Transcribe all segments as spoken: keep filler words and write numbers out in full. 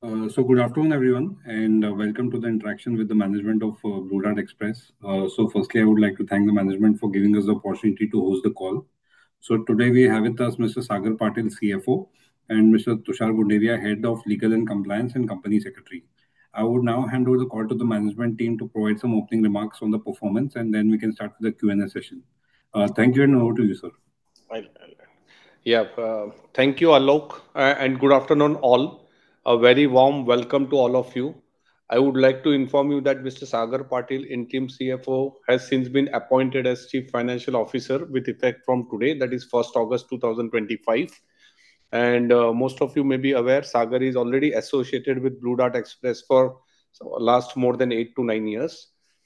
Uh, so good afternoon, everyone, and uh, welcome to the interaction with the management of uh, Blue Dart Express. Uh, so firstly, I would like to thank the management for giving us the opportunity to host the call. So today we have with us Mister Sagar Patil, C F O, and Mister Tushar Gunderia, Head of Legal and Compliance and Company Secretary. I would now hand over the call to the management team to provide some opening remarks on the performance, and then we can start with the Q and A session. Uh, thank you, and over to you, sir. I'll- I'll- Yeah, uh, thank you, Alok, uh, and good afternoon, all. A very warm welcome to all of you. I would like to inform you that Mister Sagar Patil, interim C F O, has since been appointed as Chief Financial Officer with effect from today, that is first August two thousand twenty-five. And uh, most of you may be aware, Sagar is already associated with Blue Dart Express for so, last more than eight to nine years.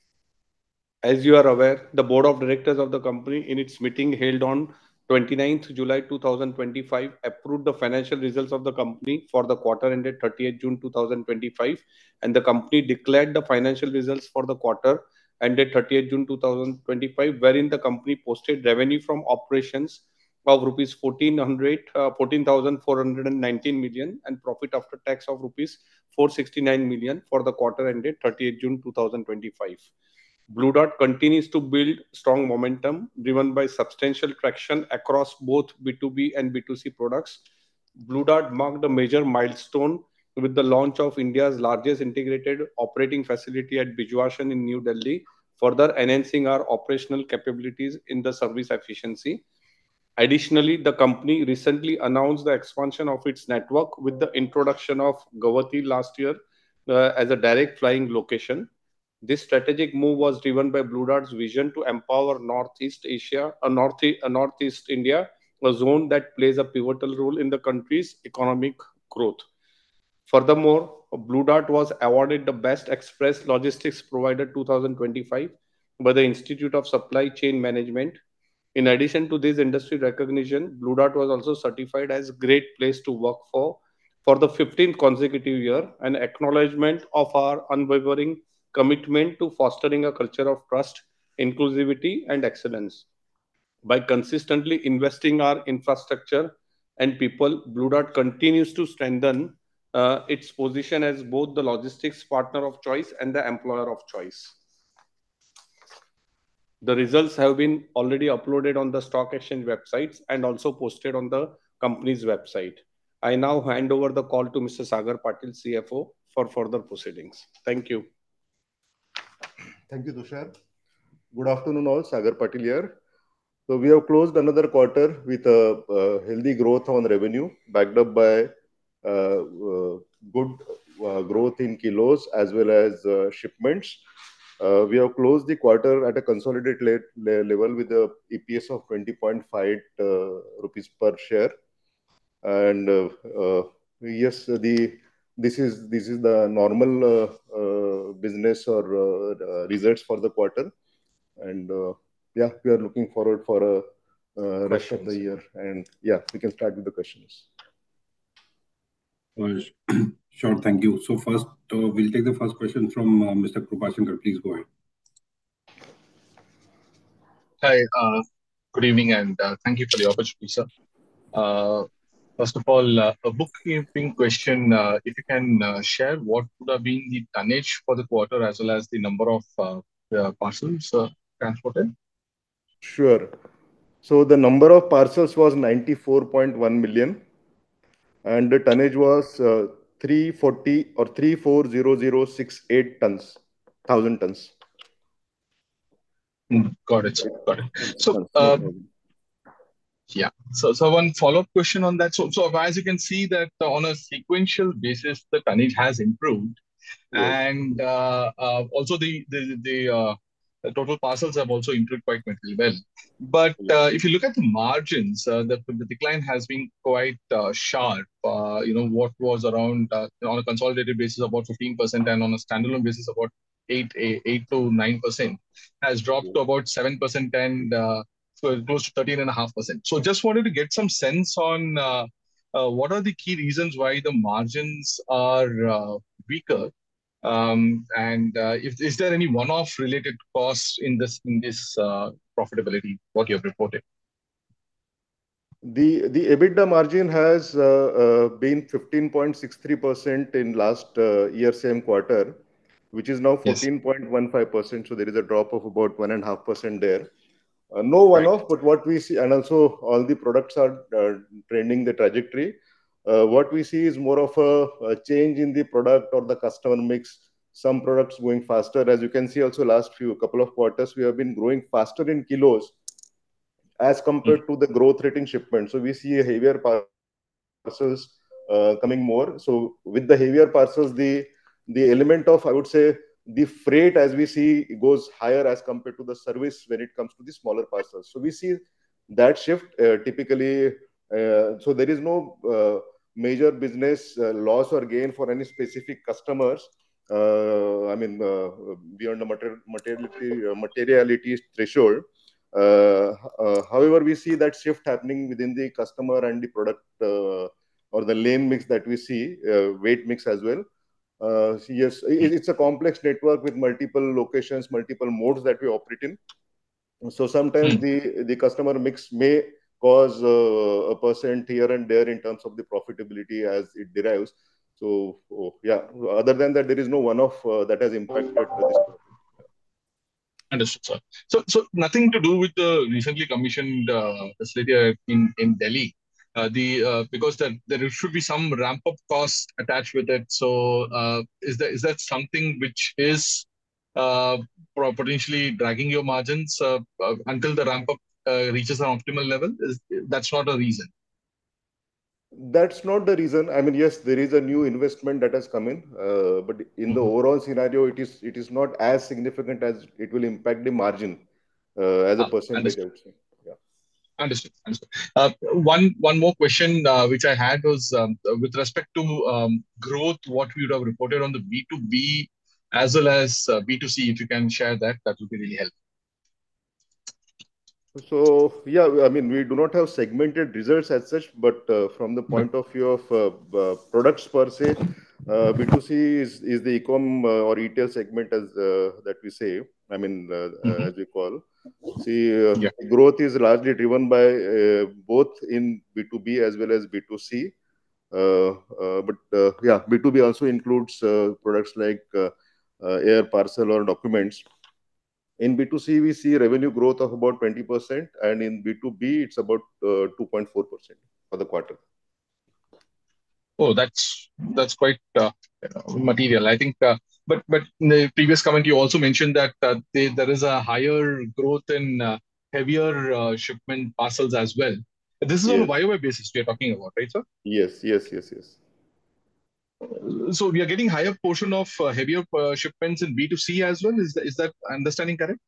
As you are aware, the board of directors of the company, in its meeting held on twenty-ninth July two thousand twenty-five, approved the financial results of the company for the quarter ended thirtieth June two thousand twenty-five, and the company declared the financial results for the quarter ended thirtieth June two thousand twenty-five, wherein the company posted revenue from operations of rupees fourteen hundred, uh, fourteen thousand four hundred nineteen million and profit after tax of rupees four hundred sixty-nine million for the quarter ended thirtieth June two thousand twenty-five. Blue Dart continues to build strong momentum driven by substantial traction across both B two B and B two C products. Blue Dart marked a major milestone with the launch of India's largest integrated operating facility at Bijwashan in New Delhi, further enhancing our operational capabilities in the service efficiency. Additionally, the company recently announced the expansion of its network with the introduction of Guwahati last year uh, as a direct flying location. This strategic move was driven by Blue Dart's vision to empower Northeast Asia, a North, a Northeast India, a zone that plays a pivotal role in the country's economic growth. Furthermore, Blue Dart was awarded the Best Express Logistics Provider twenty twenty-five by the Institute of Supply Chain Management. In addition to this industry recognition, Blue Dart was also certified as Great Place to Work for for the fifteenth consecutive year, an acknowledgement of our unwavering commitment to fostering a culture of trust, inclusivity, and excellence. By consistently investing our infrastructure and people, Blue Dart continues to strengthen uh, its position as both the logistics partner of choice and the employer of choice. The results have been already uploaded on the stock exchange websites and also posted on the company's website. I now hand over the call to Mister Sagar Patil, C F O, for further proceedings. Thank you. Thank you, Tushar. Good afternoon, all. Sagar Patil here. So we have closed another quarter with a, uh healthy growth on revenue, backed up by uh, uh, good uh, growth in kilos as well as uh, shipments. Uh, we have closed the quarter at a consolidated le le level with a E P S of twenty point five uh, rupees per share. And uh, uh, yes, the this is this is the normal uh, uh, business or uh, results for the quarter. And uh, yeah, we are looking forward for a uh, rest of the year. And yeah, we can start with the questions. Uh, sure, thank you. So first, uh, we'll take the first question from uh, Mister Krupashankar. Please go ahead. Hi, uh, good evening, and uh, thank you for the opportunity, sir. Uh, first of all, uh, a bookkeeping question. Uh, if you can uh, share what would have been the tonnage for the quarter as well as the number of uh, uh, parcels uh, transported? Sure. So the number of parcels was ninety-four point one million, and the tonnage was uh, three forty or three four zero zero six eight tons, thousand tons. Mm, got it, sir. Got it. So, Tons, not uh, thousand. yeah. So, so one follow-up question on that. So, so as you can see that uh, on a sequential basis, the tonnage has improved, Yes. and uh, uh, also the the the, uh, the total parcels have also improved quite materially well. But uh, if you look at the margins, uh, the, the decline has been quite uh, sharp. Uh, you know, what was around uh, on a consolidated basis about fifteen percent, and on a standalone basis about eight, eight, eight to nine percent, has dropped to about seven percent and uh, so close to thirteen and a half percent. So just wanted to get some sense on uh, uh, what are the key reasons why the margins are uh, weaker, um, and uh, if is there any one-off related costs in this in this uh, profitability what you have reported? The the EBITDA margin has uh, uh, been fifteen point six three percent in last uh, year same quarter, which is now Yes. fourteen point one five percent. So there is a drop of about one and a half percent there. Uh, no Right. one-off, but what we see, and also all the products are uh, trending the trajectory. Uh, what we see is more of a, a change in the product or the customer mix. Some products going faster, as you can see. Also, last few couple of quarters, we have been growing faster in kilos as Mm. compared to the growth rate in shipment. So we see a heavier parcels uh, coming more. So with the heavier parcels, the the element of, I would say, the freight as we see goes higher as compared to the service when it comes to the smaller parcels. So we see that shift uh, typically. Uh, so there is no uh, major business uh, loss or gain for any specific customers. Uh, I mean, uh, beyond the mater- materiality, uh, materiality threshold. Uh, uh, however, we see that shift happening within the customer and the product uh, or the lane mix that we see, uh, weight mix as well. Uh, so yes, it, it's a complex network with multiple locations, multiple modes that we operate in. So sometimes Mm. the the customer mix may cause uh, a percent here and there in terms of the profitability as it derives. So oh, yeah, other than that, there is no one-off uh, that has impacted this quarter. Understood, sir. So, so nothing to do with the recently commissioned uh, facility uh, in in Delhi. Uh, the uh, because that there should be some ramp up cost attached with it. So, uh, is that is that something which is uh, pro- potentially dragging your margins uh, uh, until the ramp up uh, reaches an optimal level? Is that's not a reason? That's not the reason. I mean, yes, there is a new investment that has come in, uh, but in the Mhm. overall scenario, it is it is not as significant as it will impact the margin uh, as a Ah, percentage, I understood. would say. Yeah. Understood. Understood. Uh, one one more question uh, which I had was um, with respect to um, growth, what we would have reported on the B two B as well as uh, B two C. If you can share that, that would be really helpful. So yeah, I mean, we do not have segmented results as such, but uh, from the But point of view of uh, uh, products per se, uh, B two C is, is the e-com uh, or retail segment as uh, that we say. I mean, uh, uh, Mhm. as we call. See, uh, Yeah. growth is largely driven by uh, both in B two B as well as B two C. Uh, uh, but uh, yeah, B two B also includes uh, products like uh, uh, air parcel or documents. In B two C, we see revenue growth of about twenty percent, and in B two B, it's about uh, two point four percent for the quarter. Oh, that's that's quite uh, material. I think. Uh, but but in the previous comment, you also mentioned that uh, they, there is a higher growth in uh, heavier uh, shipment parcels as well. This is on a Yes, Y O Y basis we are talking about, right, sir? yes, yes, yes, yes. So we are getting higher portion of uh, heavier uh, shipments in B two C as well. Is that, is that understanding correct?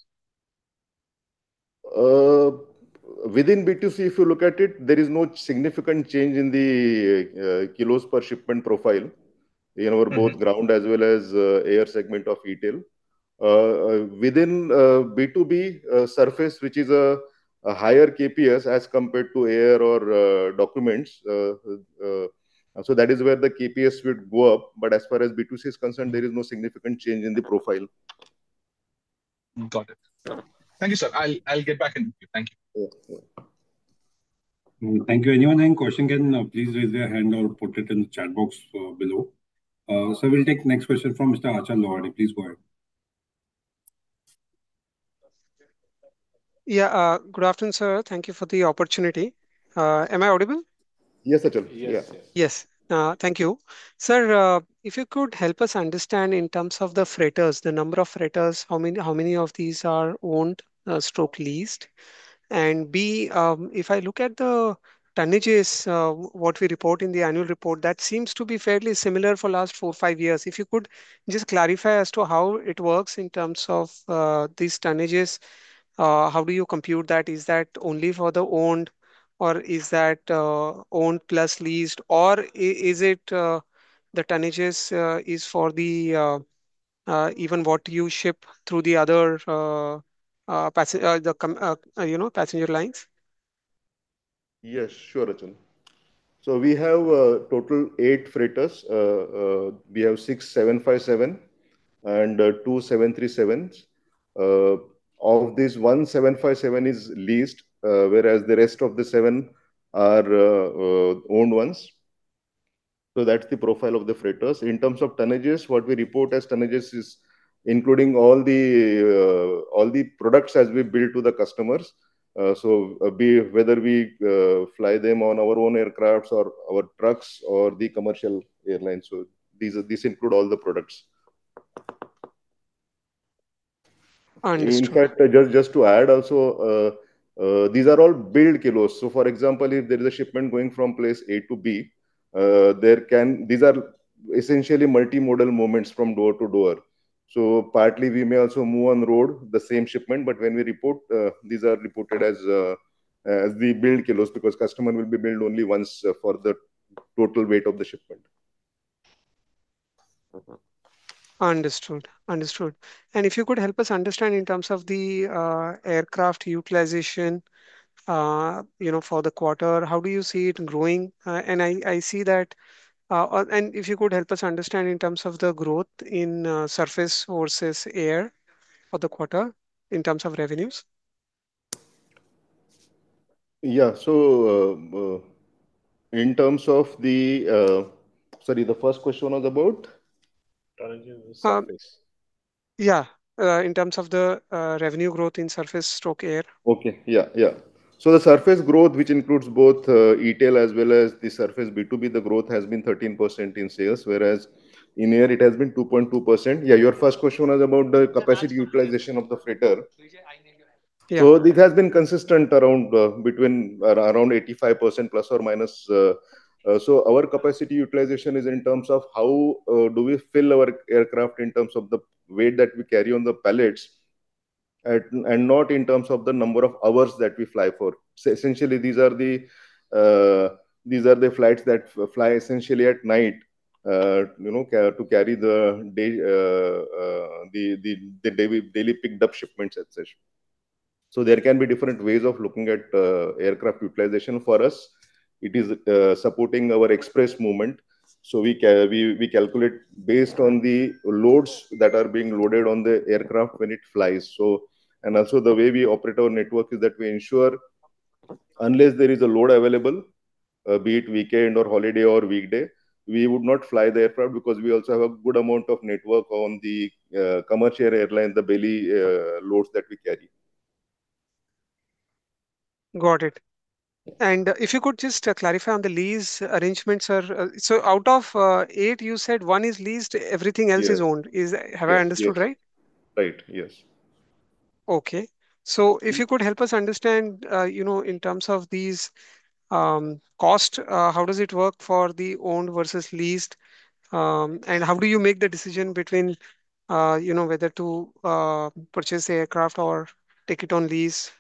Uh, Within B two C, if you look at it, there is no significant change in the uh, kilos per shipment profile in our Mhm. both ground as well as uh, air segment of retail. Uh, uh, within uh, B two B uh, surface, which is a, a higher K P S as compared to air or uh, documents. Uh, uh, so that is where the K P S would go up. But as far as B two C is concerned, there is no significant change in the profile. Got it. Got it. Thank you, sir. I'll I'll get back in with you. Thank you. Yeah, yeah. Mm, Thank you. Anyone having question can uh, please raise their hand or put it in the chat box uh, below. Uh, so we'll take next question from Mister Achal Lohade. Please go ahead. Yeah, uh, good afternoon, sir. Thank you for the opportunity. Uh, am I audible? Yes, Achal. Yeah. Yes, yes. Yes. Uh, thank you. Sir, uh, if you could help us understand in terms of the freighters, the number of freighters, how many how many of these are owned, uh, stroke leased? And B, um, if I look at the tonnages, uh, what we report in the annual report, that seems to be fairly similar for last four, five years. If you could just clarify as to how it works in terms of uh, these tonnages, uh, how do you compute that? Is that only for the owned, or is that uh, owned plus leased, or i- is it uh, the tonnages uh, is for the uh, uh, even what you ship through the other uh, uh, passen- uh, the com- uh, uh, you know passenger lines? Yes, sure, Achal. So we have uh, total eight freighters. Uh, uh, we have six seven five seven and uh, two seven three sevens. Uh, of this, one seven five seven is leased, uh, whereas the rest of the seven are owned ones. So that's the profile of the freighters. In terms of tonnages, what we report as tonnages is including all the uh, all the products as we build to the customers. Uh, so uh, be whether we uh, fly them on our own aircrafts or our trucks or the commercial airlines. So these are, these include all the products. In Understood. fact, uh, just just to add also, uh, uh, these are all build kilos. So for example, if there is a shipment going from place A to B, uh, there can these are essentially multimodal movements from door to door. So partly we may also move on road the same shipment, but when we report, uh, these are reported as uh, as the build kilos because customer will be billed only once uh, for the total weight of the shipment. Understood. Understood. And if you could help us understand in terms of the uh, aircraft utilization, uh, you know, for the quarter, how do you see it growing? Uh, and I, I see that, uh, uh, and if you could help us understand in terms of the growth in uh, surface versus air for the quarter in terms of revenues. Yeah. So uh, uh, in terms of the uh, sorry, the first question was about. Um, yeah, uh, in terms of the uh, revenue growth in surface stroke air. Okay, yeah, yeah. So the surface growth, which includes both uh, e-tail as well as the surface B two B, the growth has been thirteen percent in sales, whereas in air it has been two point two percent. Yeah, your first question was about the capacity utilization of the freighter. Yeah, So this has been consistent around uh, between uh, around eighty-five percent plus or minus. Uh, uh, so our capacity utilization is in terms of how uh, do we fill our aircraft in terms of the weight that we carry on the pallets at, and not in terms of the number of hours that we fly for. So essentially, these are the uh, these are the flights that f- fly essentially at night. Uh, you know, ca- to carry the day, uh, uh, the the the daily, daily picked up shipments, et cetera. So there can be different ways of looking at uh, aircraft utilization. For us, it is uh, supporting our express movement. So we, ca- we we calculate based on the loads that are being loaded on the aircraft when it flies. So and also the way we operate our network is that we ensure unless there is a load available, uh, be it weekend or holiday or weekday, we would not fly the aircraft because we also have a good amount of network on the uh, commercial airline, the belly uh, loads that we carry. got it. And uh, if you could just uh, clarify on the lease arrangements, sir. Uh, so out of uh, eight, you said one is leased, everything else is Yes, owned. Is have I yes, understood yes. right? Right. Yes. Okay. So if you could help us understand, uh, you know, in terms of these um, cost, uh, how does it work for the owned versus leased? Um, and how do you make the decision between, uh, you know, whether to uh, purchase the aircraft or take it on lease?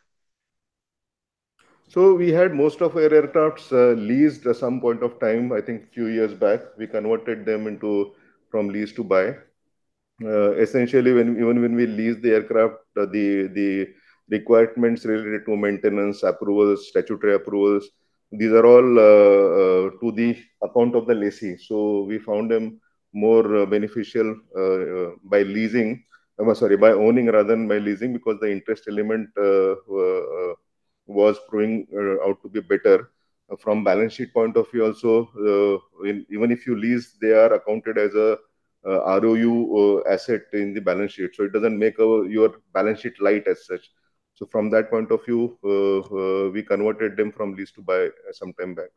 So we had most of our aircrafts uh, leased at some point of time. I think few years back, we converted them into from lease to buy. Uh, essentially, when even when we lease the aircraft, uh, the the requirements related to maintenance approvals, statutory approvals, these are all uh, uh, to the account of the lessee. So we found them more uh, beneficial uh, uh, by leasing. uh, sorry, by owning rather than by leasing because the interest element uh, uh, uh, was proving uh, out to be better. Uh, from balance sheet point of view, also, uh, in, even if you lease, they are accounted as a uh, R O U uh, asset in the balance sheet. So it doesn't make our, your balance sheet light as such. So from that point of view, uh, uh, we converted them from lease to buy uh, some time back.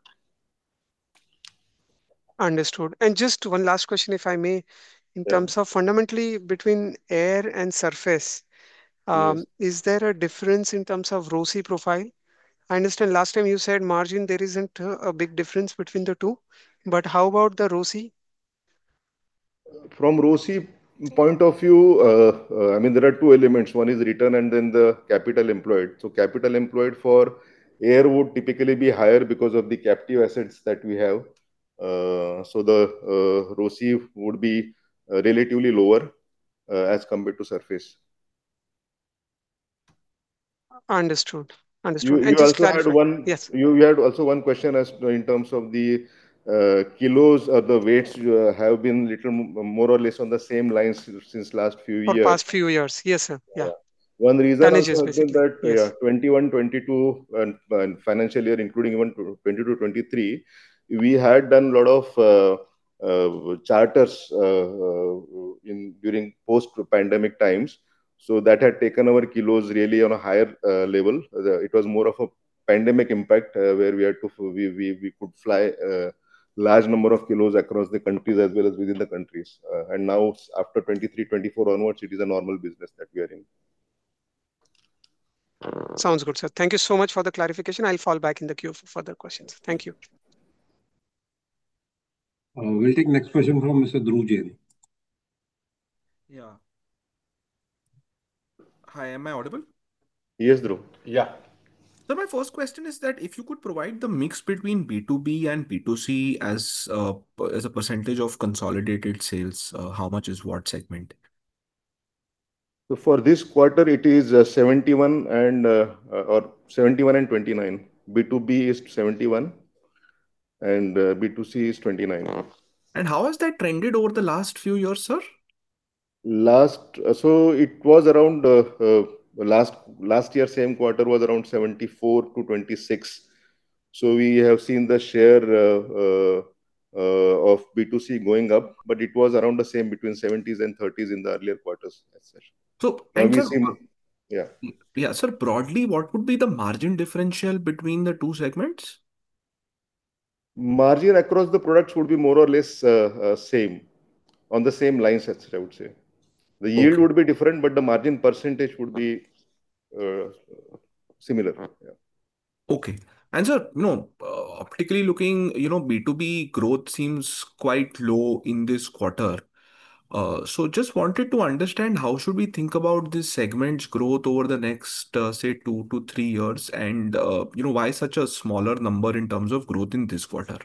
Understood. And just one last question, if I may, in Yeah. terms of fundamentally between air and surface, Yes. um, is there a difference in terms of ROCE profile? I understand last time you said margin, there isn't a a big difference between the two, but how about the ROCE? From ROCE point of view, uh, uh, I mean, there are two elements. One is return and then the capital employed. So capital employed for air would typically be higher because of the captive assets that we have. Uh, so the uh, ROCE would be uh, relatively lower uh, as compared to surface. Understood. You Understood. And you just also had clarify. one Yes, you, you had also one question as to in terms of the uh, kilos or the weights uh, have been little m- more or less on the same lines since last few for years. past few years. Yes, sir. Yeah. One reason Tonnages, also has been basically. that, uh, yeah, Yes. twenty-one, twenty-two and, and financial year, including even twenty-two, twenty-three, we had done a lot of uh, uh, charters uh, uh, in during post-pandemic times. So that had taken our kilos really on a higher uh, level. The, it was more of a pandemic impact uh, where we had to we we, we could fly uh, large number of kilos across the countries as well as within the countries. Uh, and now after twenty-three, twenty-four onwards, it is a normal business that we are in. Sounds good, sir. Thank you so much for the clarification. I'll fall back in the queue for further questions. Thank you. Uh, we'll take next question from Mister Dhruv Jain. Yeah. Hi, am I audible? Yes, Dhruv. Yeah. So my first question is that if you could provide the mix between B two B and B two C as uh, p- as a percentage of consolidated sales, uh, how much is what segment? So for this quarter, it is uh, seventy-one and uh, uh, or seventy-one and twenty-nine. B two B is seventy-one and uh, B two C is twenty-nine. And how has that trended over the last few years, sir? Last, uh, so it was around uh, uh, last last year same quarter was around seventy-four to twenty-six. So we have seen the share uh, uh, uh, of B two C going up, but it was around the same between seventies and thirties in the earlier quarters. Yes, sir. So, Now and we sir, see, yeah. yeah, sir, broadly, what would be the margin differential between the two segments? Margin across the products would be more or less uh, uh, same, on the same lines, as I would say. The yield Okay. would be different, but the margin percentage would be uh, similar. Yeah. Okay. And sir, you know, uh, optically looking, you know, B two B growth seems quite low in this quarter. Uh, so just wanted to understand how should we think about this segment's growth over the next, uh, say, two to three years, and uh, you know, why such a smaller number in terms of growth in this quarter?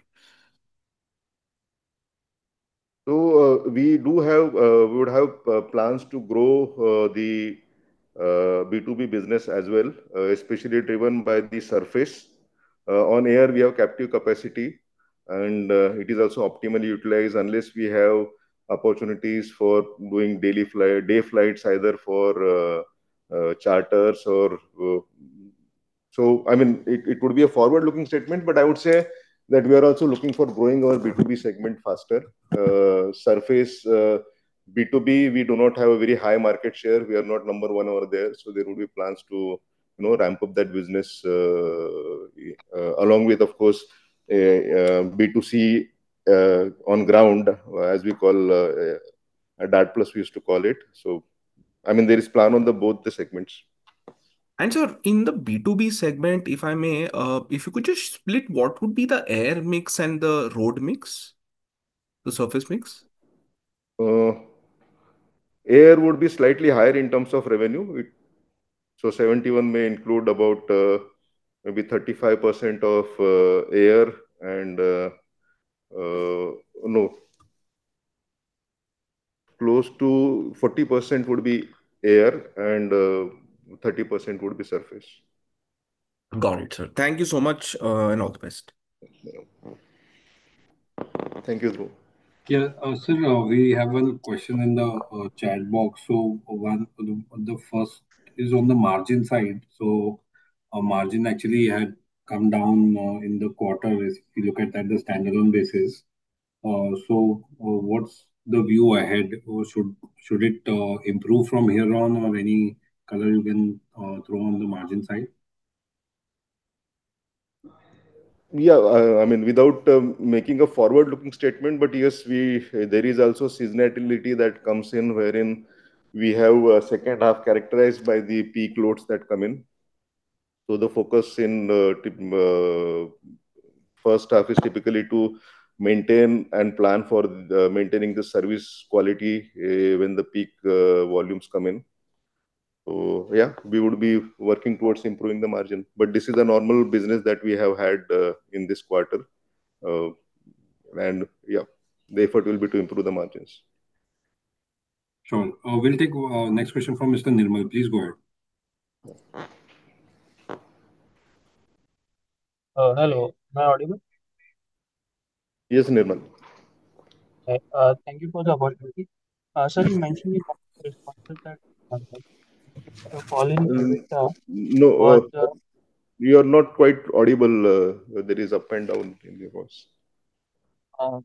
So uh, we do have, uh, we would have uh, plans to grow uh, the uh, B two B business as well, uh, especially driven by the surface. Uh, on air, we have captive capacity, and uh, it is also optimally utilized unless we have opportunities for doing daily flight, day flights, either for uh, uh, charters or. Uh, so, I mean, it, it would be a forward-looking statement, but I would say that we are also looking for growing our B two B segment faster. Uh, surface uh, B two B, we do not have a very high market share. We are not number one over there. So there would be plans to, you know, ramp up that business uh, uh, along with, of course, a, uh B two C uh, on ground, uh, as we call uh, a DAT plus we used to call it. So, I mean, there is plan on the both the segments. And sir, in the B two B segment, if I may, uh, if you could just split what would be the air mix and the road mix, the surface mix? Uh, Air would be slightly higher in terms of revenue. It, so seventy-one may include about uh, maybe thirty-five percent of uh, air and uh, uh, no, close to forty percent would be air and uh, thirty percent would be surface. Got it, sir. Thank you so much, uh, and all the best. Thank you, Dhruv. Yeah, uh, sir, uh, we have one question in the uh, chat box. So one, the, the first is on the margin side. So uh, margin actually had come down uh, in the quarter if you look at that the standalone basis. Uh, so uh, what's the view ahead? Or should should it uh, improve from here on, or any color you can uh, throw on the margin side? Yeah, uh, I mean, without um, making a forward-looking statement, but yes, we there is also seasonality that comes in, wherein we have a second half characterized by the peak loads that come in. So the focus in uh, tip- uh, first half is typically to maintain and plan for the, maintaining the service quality uh, when the peak uh, volumes come in. So yeah, we would be working towards improving the margin. But this is a normal business that we have had uh, in this quarter. Uh, and yeah, the effort will be to improve the margins. Sure. Uh, we'll take uh, next question from Mister Nirmal. Please go ahead. Uh, hello, am I audible? Yes, Nirmal. Uh, uh, thank you for the opportunity. Uh, sir, you mentioned in one of the responses that uh, The fall in Um, EBITDA No, was uh, uh, you are not quite audible. Uh, there is up and down in your voice. uh,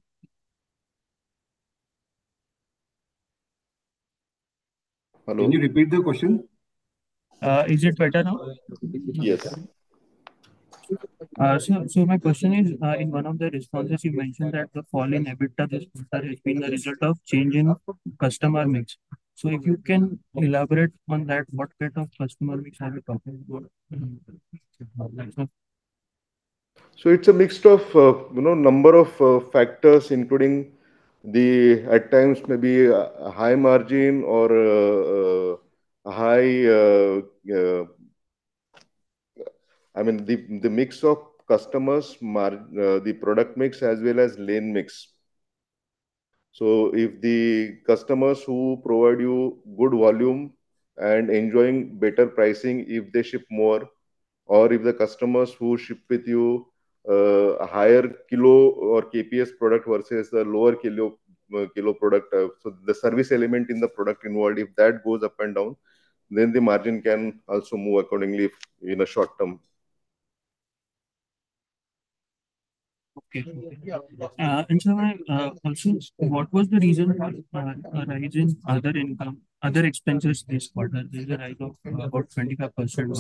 Can you Hello? repeat the question? uh, is it better now? Yes. Uh, so, so my question is, uh, in one of the responses, you mentioned that the fall in EBITDA this quarter has been the result of change in customer mix. So, if you can elaborate on that, what kind of customer mix are we talking about? Mhm. So it's a mix of uh, you know number of uh, factors, including the at times maybe a a high margin or uh, uh, a high. Uh, uh, I mean the the mix of customers, mar- uh, the product mix as well as lane mix. So if the customers who provide you good volume and enjoying better pricing, if they ship more, or if the customers who ship with you uh, a higher kilo or K P S product versus a lower kilo uh, kilo product, uh, so the service element in the product involved, if that goes up and down, then the margin can also move accordingly in a short term. Okay. Okay. Uh, and so, I, uh, also, what was the reason for uh, a rise in other income, other expenses this quarter? There is a rise of uh, about twenty-five percent.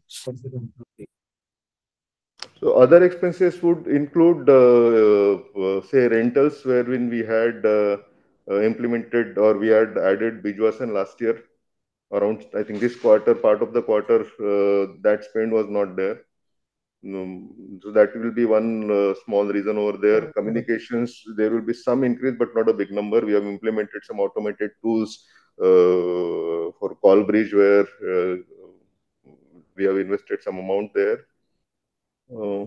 So other expenses would include, uh, uh, say, rentals, wherein we had uh, uh, implemented or we had added Bijwasan last year. Around, I think this quarter, part of the quarter, uh, that spend was not there. Um, so that will be one uh, small reason over there. Communications, there will be some increase, but not a big number. We have implemented some automated tools uh, for call bridge where uh, we have invested some amount there. Uh,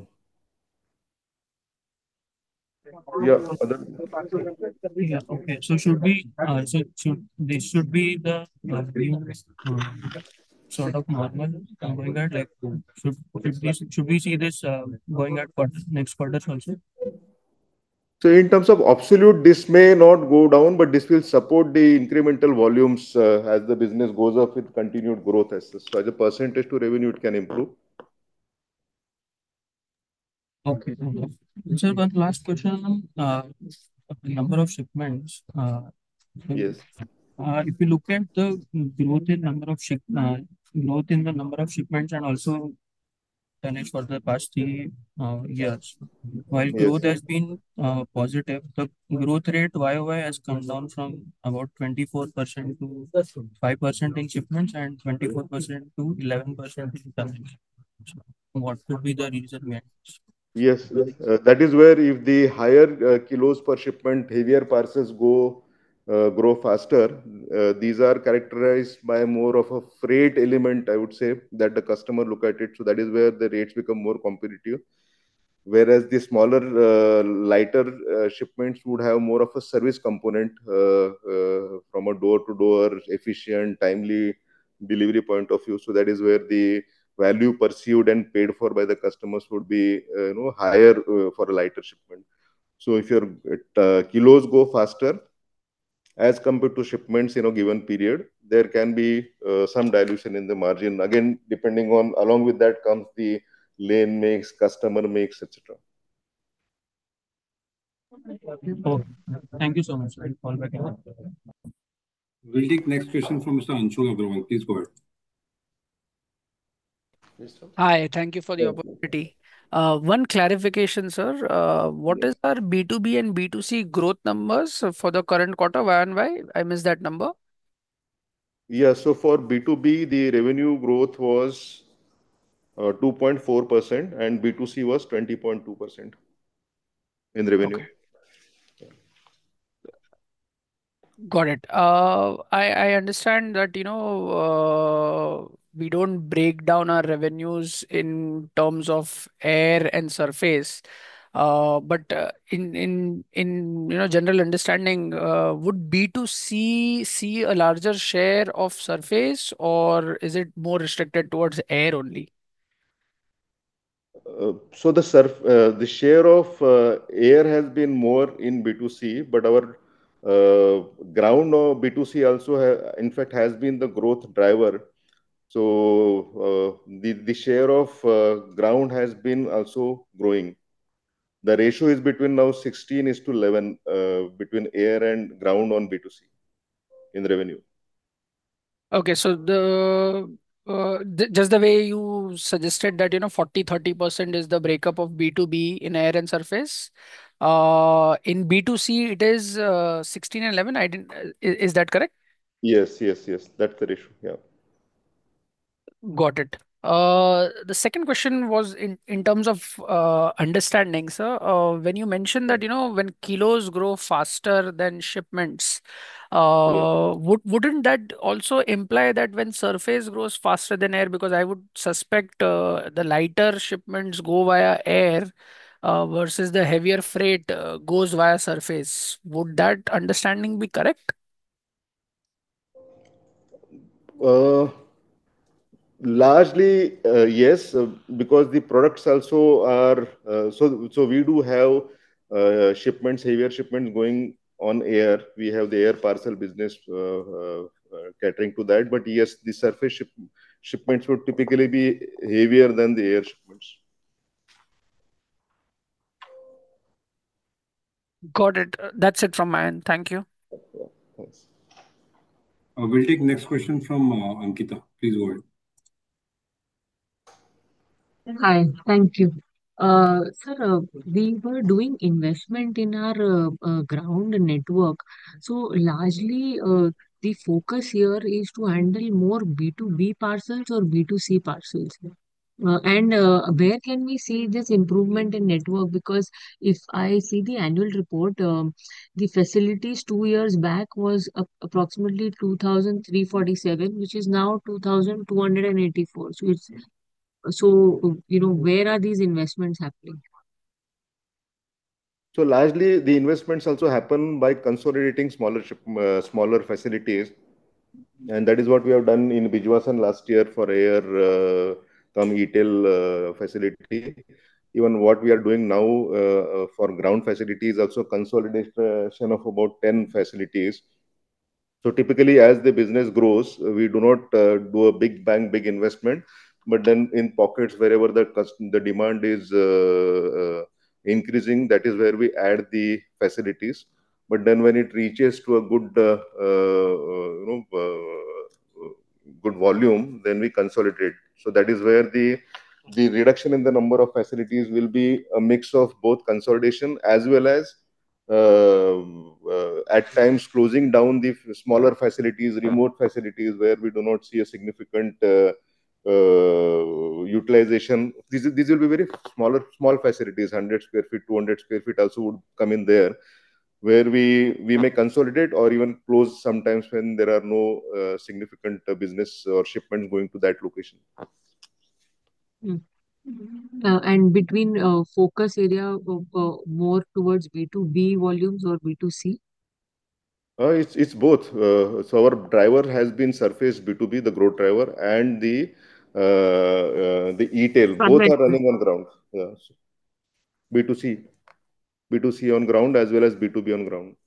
yeah, other Yeah, okay. So should we, uh, so should this should be the uh, new uh, sort of normal uh, going at like should should we should we see this uh, going at quarter, next quarters also? So in terms of absolute, this may not go down, but this will support the incremental volumes uh, as the business goes up with continued growth as such. So as a percentage to revenue, it can improve. Okay. Okay. Sir, one last question. Uh, number of shipments. Uh, Yes. uh, if you look at the growth in number of ship, uh, growth in the number of shipments and also tonnage for the past three uh, years. While Yes. growth has been uh, positive, the growth rate Y O Y has come down from about twenty-four percent to five percent in shipments and twenty-four percent to eleven percent in tonnage. So what could be the reason behind this? Yes. Uh, that is where if the higher uh, kilos per shipment, heavier parcels go uh, grow faster. Uh, these are characterized by more of a freight element, I would say, that the customer look at it. So that is where the rates become more competitive. Whereas the smaller, uh, lighter uh, shipments would have more of a service component uh, uh, from a door-to-door, efficient, timely delivery point of view. So that is where the value perceived and paid for by the customers would be, uh, you know, higher uh, for a lighter shipment. So if your uh, kilos go faster as compared to shipments in a given period, there can be uh, some dilution in the margin. Again, depending on, along with that comes the lane mix, customer mix, et cetera. Oh, thank you so much. I'll call back. in- We'll take next question from Mister Anshul Agrawal. Please go ahead. Hi, thank you for the opportunity. Uh, one clarification, sir. Uh, what is our B two B and B two C growth numbers for the current quarter? Y and Y? I missed that number. Yeah, so for B two B, the revenue growth was uh, two point four percent and B two C was twenty point two percent in revenue. Okay, got it. Uh, I I understand that, you know, uh, we don't break down our revenues in terms of air and surface. Uh, but uh, in in in you know general understanding, uh, would B two C see a larger share of surface, or is it more restricted towards air only? Uh, so the surf, uh, the share of uh, air has been more in B two C, but our uh, ground uh, B two C also, ha in fact, has been the growth driver. So the the share of ground has been also growing. The ratio is between now sixteen is to eleven between air and ground on B two C in revenue. Okay, so the uh, th just the way you suggested that, you know, forty thirty percent is the breakup of B two B in air and surface. Uh, in B two C, it is uh, sixteen and eleven. I didn't, uh, is, is that correct? Yes, yes, yes. That's the ratio. Yeah. Got it. Uh, the second question was in, in terms of uh, understanding, sir. Uh, when you mentioned that, you know, when kilos grow faster than shipments, Yes. uh, would, wouldn't that also imply that when surface grows faster than air? Because I would suspect uh, the lighter shipments go via air uh, versus the heavier freight uh, goes via surface. Would that understanding be correct? Uh, Largely, uh, yes, uh, because the products also are uh, so. So we do have uh, shipments, heavier shipments going on air. We have the air parcel business uh, uh, uh, catering to that. But yes, the surface ship, shipments would typically be heavier than the air shipments. Got it. Uh, That's it from my end. Thank you. Yeah, thanks. Uh, we'll take next question from uh, Ankita. Please go ahead. Hi, thank you. Uh, sir, uh, we were doing investment in our uh, uh, ground network. So largely, uh, the focus here is to handle more B two B parcels or B two C parcels. Uh, and uh, where can we see this improvement in network? Because if I see the annual report, um, the facilities two years back was ap- approximately two thousand three hundred forty-seven, which is now two thousand two hundred eighty-four. So it's so, you know, where are these investments happening? So largely, the investments also happen by consolidating smaller ship, uh, smaller facilities, and that is what we have done in Bijwasan last year for air uh, come E-tail uh, facility. Even what we are doing now uh, uh, for ground facilities, also consolidation of about ten facilities. So typically, as the business grows, we do not uh, do a big bang, big investment, but then in pockets wherever the cus- the demand is uh, uh, increasing, that is where we add the facilities. But then when it reaches to a good, uh, uh, uh, you know, uh, good volume, then we consolidate. So that is where the the reduction in the number of facilities will be a mix of both consolidation as well as uh, uh, at times closing down the f- smaller facilities, remote facilities where we do not see a significant uh, uh, utilization. These, these will be very smaller, small facilities, one hundred square feet, two hundred square feet also would come in there, where we we may consolidate or even close sometimes when there are no uh, significant uh, business or shipments going to that location. Mm. Uh, and between uh, focus area of, uh, more towards B two B volumes or B two C? Uh, it's it's both. Uh, so our driver has been surface B two B, the growth driver, and the uh, uh, the e-tail. Both are Connected. running on ground. Yeah. So B two C, B two C on ground as well as B two B on ground.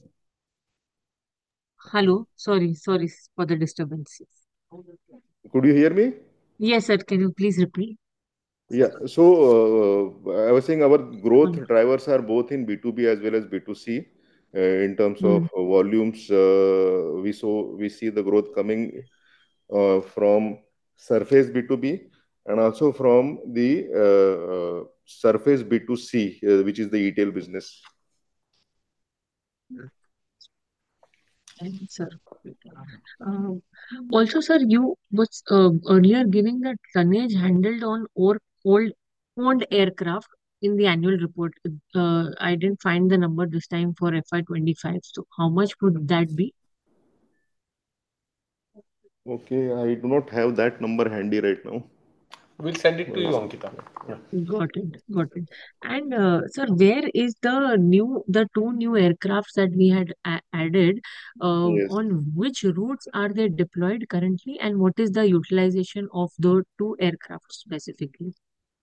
Hello, sorry, sorry for the disturbance. Could you hear me? Yes, sir. Can you please repeat? Yeah. So uh, I was saying our growth Mm. drivers are both in B two B as well as B two C. Uh, in terms of Mm. uh, volumes, uh, we saw we see the growth coming uh, from surface B two B and also from the uh, uh, surface B two C, uh, which is the e-tail business. And, sir. Uh, Also, sir, you was uh, earlier giving that tonnage handled on or old owned aircraft in the annual report. Uh, I didn't find the number this time for F Y twenty-five. So, how much would that be? Okay, I do not have that number handy right now. We'll send it to you, One Ankita. Yeah. Got it, got it. And uh, sir, where is the new, the two new aircrafts that we had a added? Uh, Yes. on which routes are they deployed currently, and what is the utilization of the two aircraft specifically?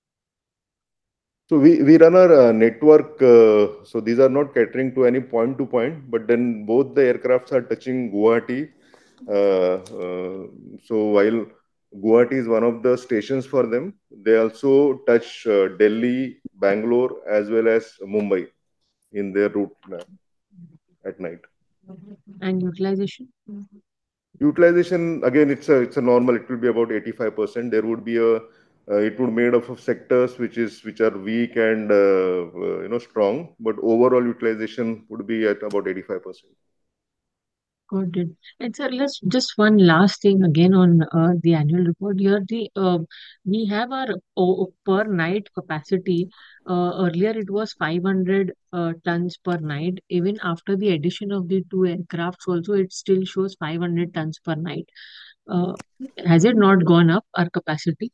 So we, we run our uh, network. Uh, so these are not catering to any point to point, but then both the aircrafts are touching Guwahati. Uh, uh, so while Guwahati is one of the stations for them. They also touch uh, Delhi, Bangalore, as well as Mumbai in their route map at night. And utilization? Utilization, again, it's a it's a normal. It will be about eighty-five percent. There would be a uh, it would made up of sectors which is which are weak and uh, uh, you know strong, but overall utilization would be at about eighty-five percent. Got it. And sir, let's just one last thing again on uh, the annual report. Here, the uh, we have our o- per night capacity. Uh, earlier, it was five hundred uh, tons per night. Even after the addition of the two aircrafts, also it still shows five hundred tons per night. Uh, has it not gone up, our capacity?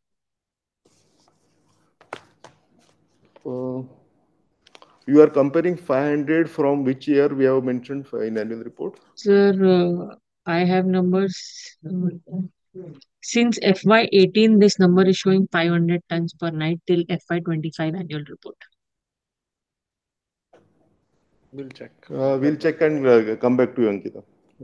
Uh, you are comparing five hundred from which year we have mentioned in annual report? Sir, uh, I have numbers. uh, Since F Y eighteen, this number is showing five hundred tons per night till F Y twenty-five annual report. We'll check. Uh, we'll check and uh, come back to you, Ankita.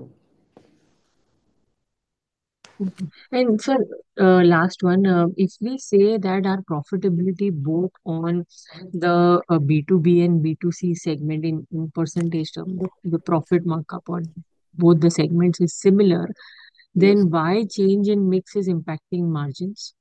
Okay. And sir, uh, last one, uh, if we say that our profitability both on the uh, B two B and B two C segment in, in percentage term, the, the profit markup on both the segments is similar, Yes. then why change in mix is impacting margins?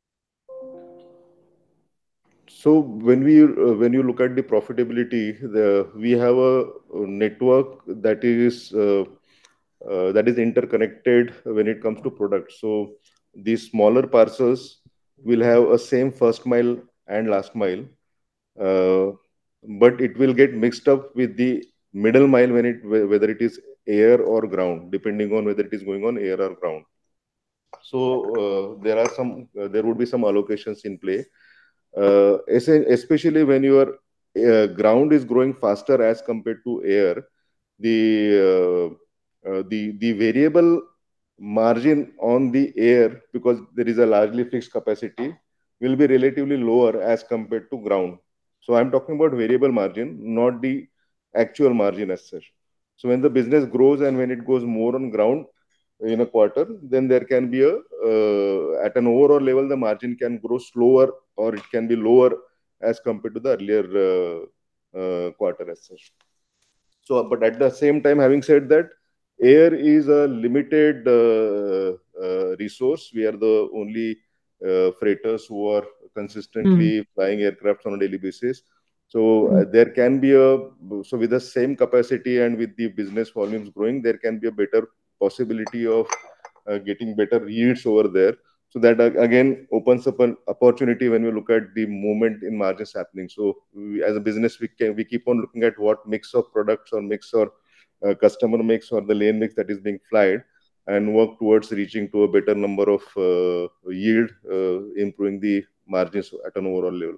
So when we uh, when you look at the profitability, the we have a uh, network that is uh, uh, that is interconnected when it comes to products. So these smaller parcels will have a same first mile and last mile, uh, but it will get mixed up with the middle mile when it whe- whether it is air or ground, depending on whether it is going on air or ground. So uh, there are some uh, there would be some allocations in play, uh, es- especially when your uh, ground is growing faster as compared to air. The uh, uh, the the variable margin on the air, because there is a largely fixed capacity, will be relatively lower as compared to ground. So I'm talking about variable margin, not the actual margin as such. So when the business grows and when it goes more on ground in a quarter, then there can be a uh, at an overall level the margin can grow slower or it can be lower as compared to the earlier uh, uh, quarter as such. So, but at the same time, having said that, air is a limited uh, uh, resource. We are the only uh, freighters who are Hmm. consistently flying aircraft on a daily basis. So uh, there can be a so with the same capacity and with the business volumes growing, there can be a better possibility of uh, getting better yields over there. So that uh, again opens up an opportunity when we look at the movement in margins happening. So we, as a business, we can we keep on looking at what mix of products or mix or uh, customer mix or the lane mix that is being flied, and work towards reaching to a better number of uh, yield, uh, improving the margins at an overall level.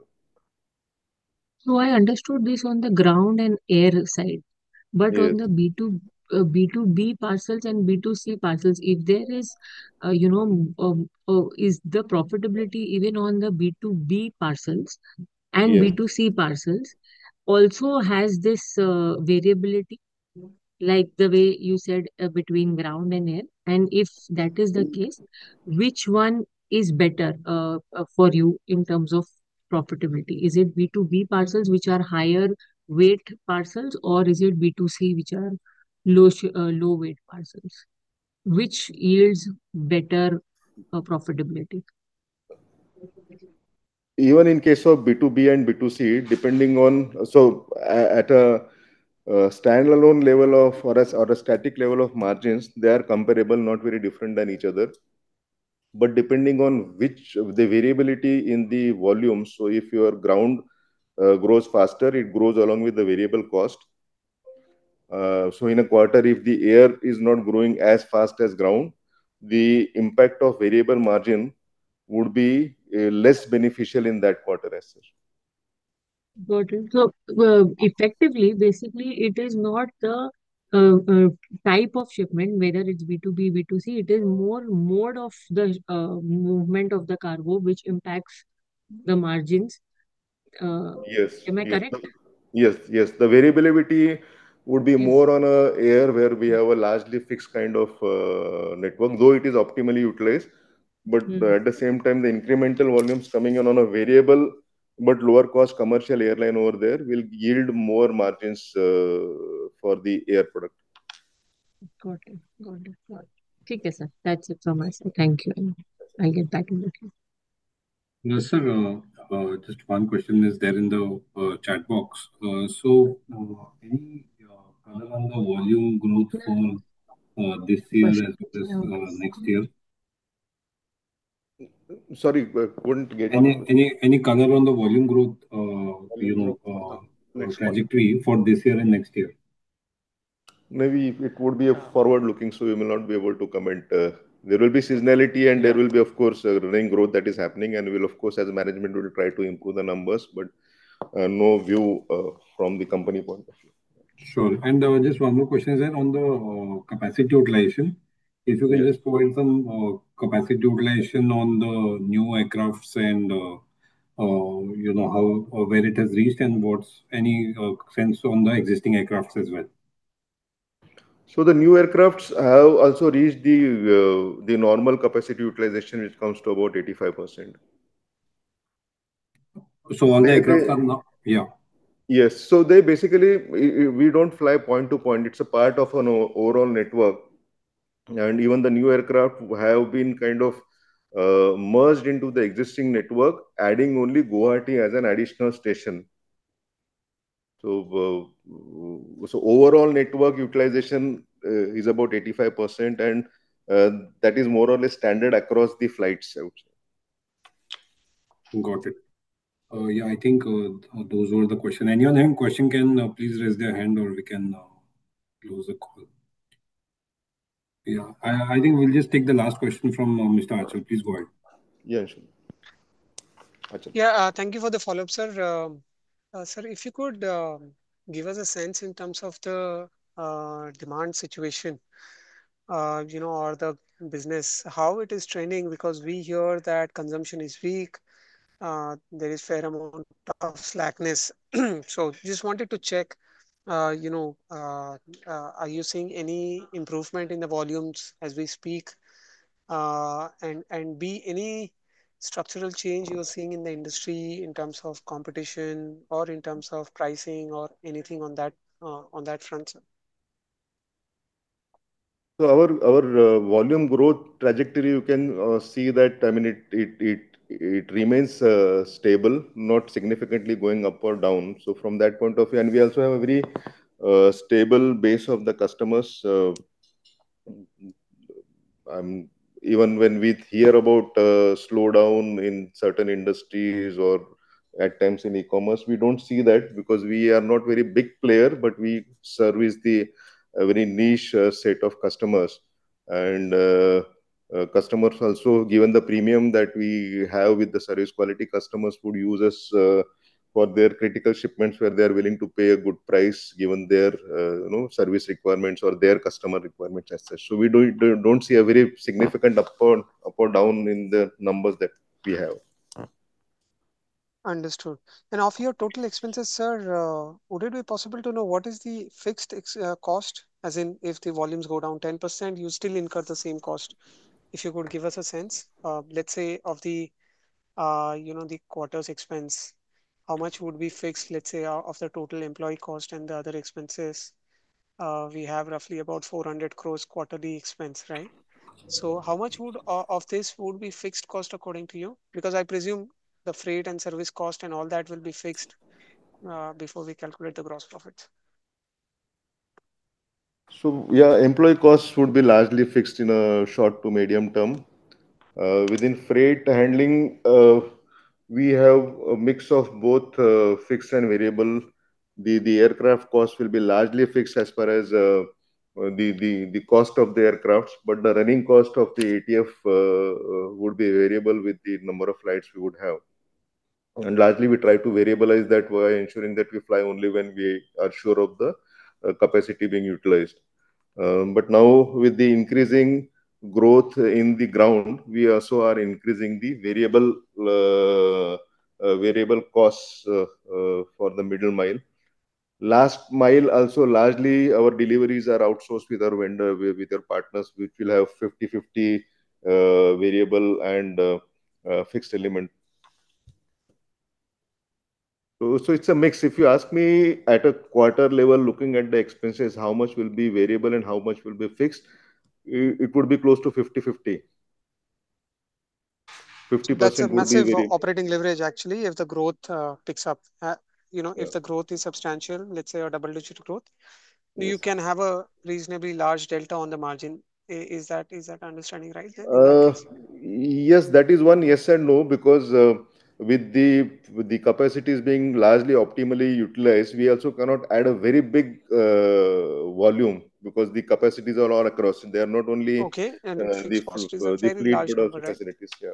So I understood this on the ground and air side, but Yes. on the B two uh, B two B parcels and B two C parcels, if there is, uh, you know, m- um, uh, is the profitability even on the B two B parcels and Yes. B two C parcels also has this uh, variability, like the way you said, uh, between ground and air? And if that is the case, which one is better uh, uh, for you in terms of profitability? Is it B two B parcels, which are higher weight parcels, or is it B two C, which are low sh- uh, low weight parcels? Which yields better uh, profitability? Even in case of B two B and B two C, depending on so a- at a uh, standalone level of or a, or a static level of margins, they are comparable, not very different than each other. But depending on which the variability in the volume, so if your ground uh, grows faster, it grows along with the variable cost. Uh, so in a quarter, if the air is not growing as fast as ground, the impact of variable margin would be uh, less beneficial in that quarter as such. Got it. So, uh, effectively, basically, it is not the uh, uh, type of shipment, whether it's B two B, B two C, it is more mode of the uh, movement of the cargo, which impacts the margins. Uh, Yes, am I yes, correct? the- yes, yes. The variability would be Yes. more on a air where we have a largely fixed kind of uh, network, though it is optimally utilized. but Hmm. uh, at the same time, the incremental volumes coming in on a variable but lower cost commercial airline over there will yield more margins uh, for the air product. Got it. Got it. Got it. Okay, sir. That's it from my side. Thank you. I'll get back in the queue. Yes, sir. Uh, uh, just one question is there in the uh, chat box. Uh, so, uh, any uh, color on the volume growth for uh, this year as well as uh, next year? Sorry, uh, couldn't get Any you. any any color on the volume growth, uh, you know, for uh, the uh, next quarter. trajectory for this year and next year? Maybe it would be a forward looking, so we will not be able to comment. Uh, there will be seasonality and there will be, of course, uh, running growth that is happening, and we will, of course, as management, will try to improve the numbers, but uh, no view uh, from the company point of view. Sure. And uh, just one more question is there on the uh, capacity utilization. If you can Yes. just provide some uh, capacity utilization on the new aircrafts and uh, uh, you know how uh, where it has reached and what's any uh, sense on the existing aircrafts as well. So the new aircrafts have also reached the uh, the normal capacity utilization, which comes to about eighty-five percent. So all the They, aircrafts they, are now, yeah. yes. So they basically, we we don't fly point to point. It's a part of an o- overall network. And even the new aircraft have been kind of uh, merged into the existing network, adding only Guwahati as an additional station. So, uh, so overall network utilization uh, is about eighty-five percent, and uh, that is more or less standard across the flights, I would say. Got it. Uh, yeah, I think uh, th- those were the question. Anyone having question can uh, please raise their hand or we can uh, close the call. Yeah, I, I think we'll just take the last question from uh, Mister Achal. Please go ahead. Yeah, sure. Achal. Yeah, uh, thank you for the follow-up, sir. Um, uh, sir, if you could um give us a sense in terms of the uh, demand situation, uh, you know, or the business, how it is trending, because we hear that consumption is weak, uh, there is fair amount of slackness. So just wanted to check, uh, you know, uh, uh, are you seeing any improvement in the volumes as we speak? Uh, and and B, any structural change you're seeing in the industry in terms of competition or in terms of pricing or anything on that uh, on that front, sir? So our our uh, volume growth trajectory, you can uh, see that, I mean, it it it it remains uh, stable, not significantly going up or down. So from that point of view, and we also have a very uh, stable base of the customers. Uh, um, Even when we hear about uh, slowdown in certain industries or at times in e-commerce, we don't see that because we are not very big player, but we service the a very niche uh, set of customers. And uh, uh, customers also, given the premium that we have with the service quality, customers would use us uh, for their critical shipments where they are willing to pay a good price given their uh, you know service requirements or their customer requirements as such. So we do, do, don't see a very significant up or, up or down in the numbers that we have. Understood. And of your total expenses, sir, uh, would it be possible to know what is the fixed ex uh, cost? As in, if the volumes go down ten percent, you still incur the same cost. If you could give us a sense, uh, let's say of the uh, you know, the quarter's expense, how much would be fixed, let's say, uh, of the total employee cost and the other expenses? Uh, we have roughly about four hundred crores quarterly expense, right? So how much would uh, of this would be fixed cost according to you? Because I presume the freight and service cost and all that will be fixed uh, before we calculate the gross profits. So yeah, employee costs would be largely fixed in a short to medium term. Uh, within freight handling, uh, we have a mix of both uh, fixed and variable. The the aircraft cost will be largely fixed as far as uh, uh, the, the the cost of the aircrafts, but the running cost of the A T F uh, uh, would be variable with the number of flights we would have. And largely, we try to variabilize that by ensuring that we fly only when we are sure of the uh, capacity being utilized. Um, but now, with the increasing growth in the ground, we also are increasing the variable uh, uh, variable costs uh, uh, for the middle mile. Last mile also, largely our deliveries are outsourced with our vendor, with with our partners, which will have fifty fifty uh, variable and uh, uh, fixed element. So, so it's a mix. If you ask me at a quarter level, looking at the expenses, how much will be variable and how much will be fixed, it, it would be close to fifty fifty. So that's a fifty percent would be massive uh, very, operating leverage actually if the growth uh, picks up. Uh, you know, yeah, if the growth is substantial, let's say a double-digit growth, you yes. can have a reasonably large delta on the margin. I- Is that is that understanding right then in that Uh, case? yes, that is one yes and no, because uh, with the with the capacities being largely optimally utilized, we also cannot add a very big uh, volume because the capacities are all across. They are not only Okay, and uh, the fixed f- cost is a uh, the very fleet large but number, also right? facilities. Yeah.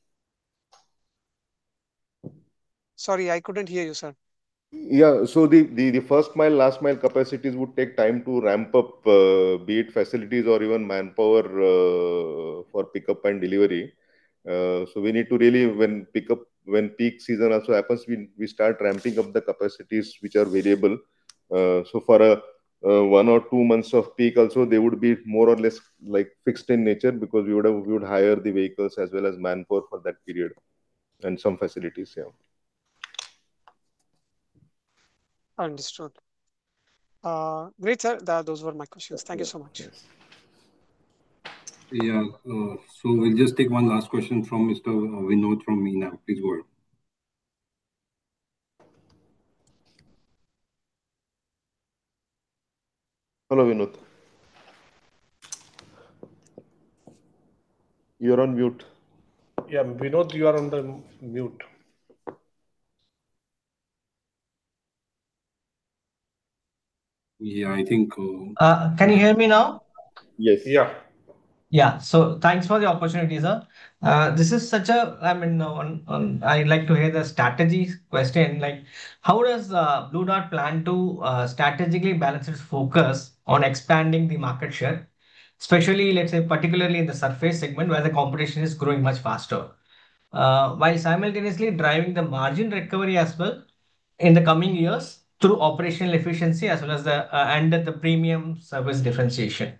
Sorry, I couldn't hear you, sir. Yeah, so the, the, the first mile, last mile capacities would take time to ramp up, uh, be it facilities or even manpower uh, for pickup and delivery. Uh, so we need to really, when pickup, when peak season also happens, we, we start ramping up the capacities which are variable. Uh, so for a uh, one or two months of peak also, they would be more or less like fixed in nature because we would have, we would hire the vehicles as well as manpower for that period and some facilities. Yeah. Understood. Uh, great, sir. That, those were my questions. Thank you Yeah. so much. Yes. Yeah. Uh, so we'll just take one last question from Mister Vinod from Meena. Please go ahead. Hello, Vinod. You're on mute. Yeah, Vinod, you are on the mute. Yeah, I think. Uh, Uh, can you hear me now? Yes. Yeah. Yeah. So thanks for the opportunity, sir. Uh, this is such a, I mean, on, on, I'd like to hear the strategy question. Like, how does uh, Blue Dart plan to uh, strategically balance its focus on expanding the market share, especially, let's say, particularly in the surface segment where the competition is growing much faster, uh, while simultaneously driving the margin recovery as well in the coming years through operational efficiency as well as the uh, and the premium service differentiation?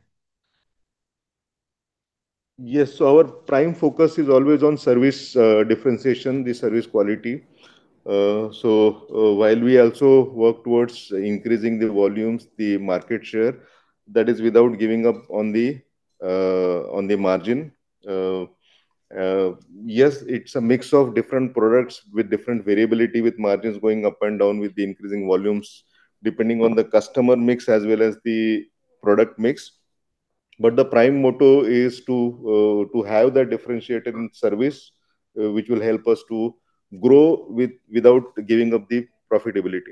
Yes, so our prime focus is always on service uh, differentiation, the service quality. Uh, so uh, while we also work towards increasing the volumes, the market share, that is without giving up on the uh, on the margin. Uh, uh, yes, it's a mix of different products with different variability, with margins going up and down with the increasing volumes, depending on the customer mix as well as the product mix. But the prime motto is to uh, to have that differentiated in service, uh, which will help us to grow with without giving up the profitability.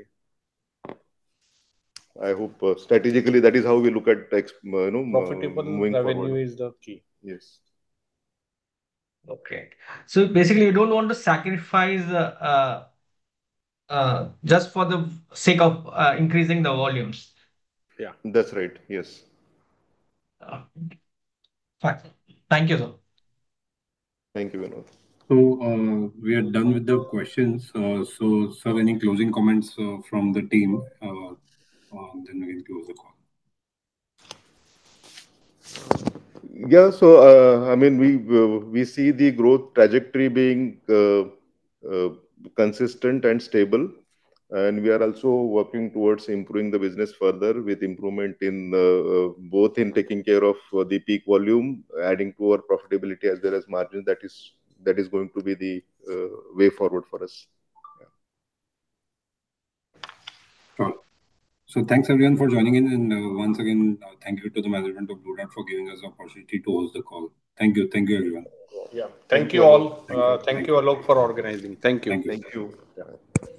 I hope uh, strategically that is how we look at ex- uh, you know uh, Profitable moving revenue forward. is the key. Yes. Okay. So basically, you don't want to sacrifice uh, uh, uh, just for the sake of uh, increasing the volumes. Yeah. That's right. Yes. Uh, fine. Thank you, sir. Thank you, Vinod. so uh, we are done with the questions. Uh, so, sir, any closing comments uh, from the team? Uh, uh, then we can close the call. Yeah, so uh, I mean, we uh, we see the growth trajectory being uh, uh, consistent and stable, and we are also working towards improving the business further with improvement in uh, uh, both in taking care of uh, the peak volume, adding to our profitability as well as margins. That is that is going to be the uh, way forward for us. Sure. So thanks everyone for joining in, and uh, once again, uh, thank you to the management of Blue Dart for giving us the opportunity to host the call. Thank you, thank you everyone. Yeah. Thank, Thank you you, all. Alok. Uh, thank Thank you, you. Alok, for organizing. Thank you. Thank you. Thank you. Yeah.